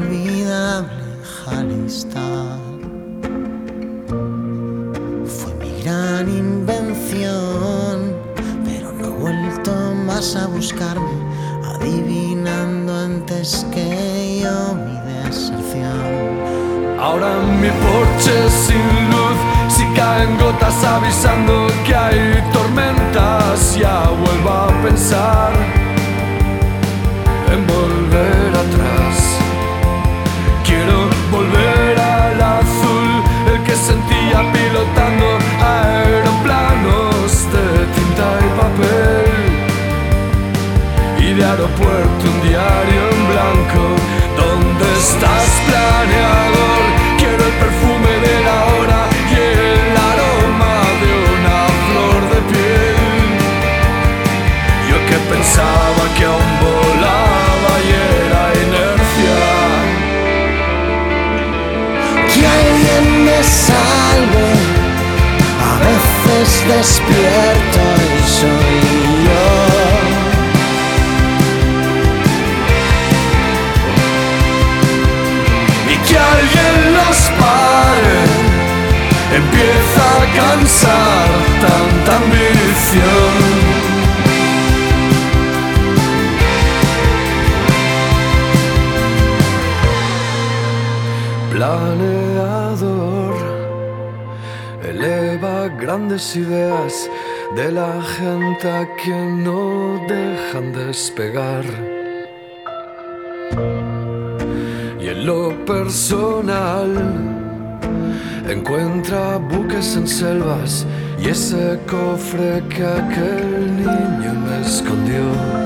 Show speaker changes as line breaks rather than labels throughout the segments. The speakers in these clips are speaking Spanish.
inolvidable Jalistad. Fue mi gran invención, pero no he vuelto más a buscarme, adivinando antes que yo mi deserción.
Ahora en mi porche sin luz, si caen gotas avisando que hay tormentas, ya vuelvo a pensar en volver atrás. Quiero volver al azul, el que sentía pilotando aeroplanos de tinta y papel, y de aeropuerto un diario en blanco. ¿Dónde estás, planeador? Quiero el perfume de la hora y el aroma de una flor de piel. Yo que pensaba que aún volaba y era inercia.
Que alguien me salve, a veces despierto y soy yo.
Que alguien los pare, empieza a cansar tanta ambición. Planeador, eleva grandes ideas de la gente que no dejan despegar. Y en lo personal encuentra buques en selvas y ese cofre que aquel niño me escondió.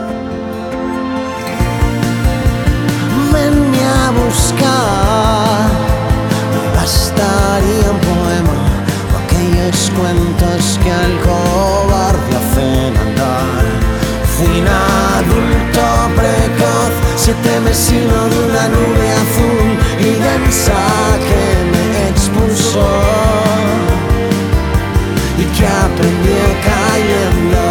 Venme a buscar, me bastaría un poema o aquellos cuentos que al cobarde hacen andar. Fui un adulto precoz, 7 meses de una nube azul y densa que me expulsó y que aprendí cayendo.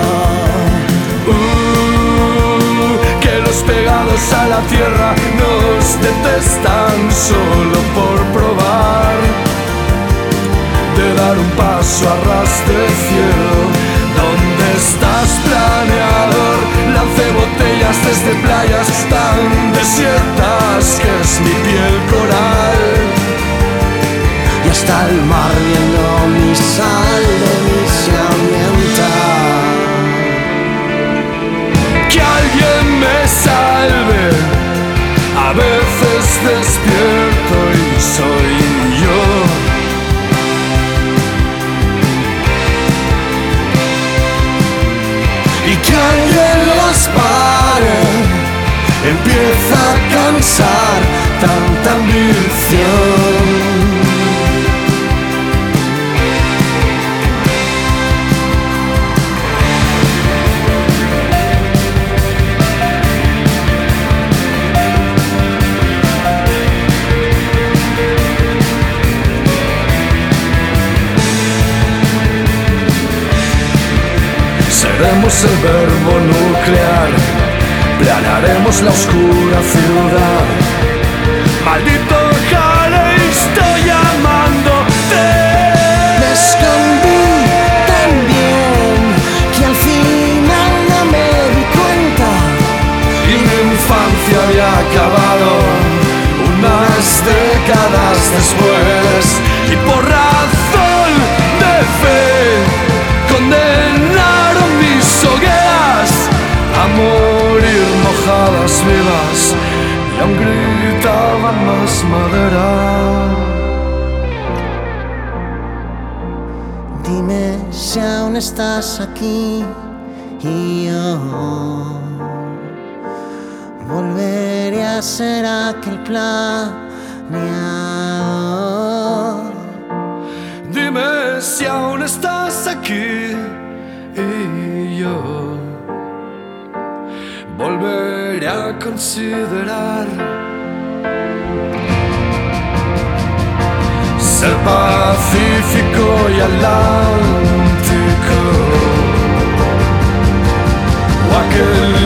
Que los pegados a la tierra nos detestan solo por probar de dar un paso a ras de cielo. ¿Dónde estás, planeador? Lancé botellas desde playas tan desiertas que es mi piel coral,
Y hasta el mar viendo mi sal de mí se aumenta.
que alguien me salve, a veces despierto y soy yo.
Y que alguien los pare, empieza a cansar tanta ambición.
Seremos el verbo nuclear, planearemos la oscura ciudad. Maldito Jale, estoy llamándote.
Me escondí tan bien que al final no me di cuenta.
Y mi infancia había acabado unas décadas después. Y por razón de fe condenaron mis hogueras a morir mojadas vivas y aún gritaban más madera.
Dime si aún estás aquí y yo volveré a ser aquel planeador.
Dime si aún estás aquí y yo volveré a considerar ser pacífico y atlántico, o aquel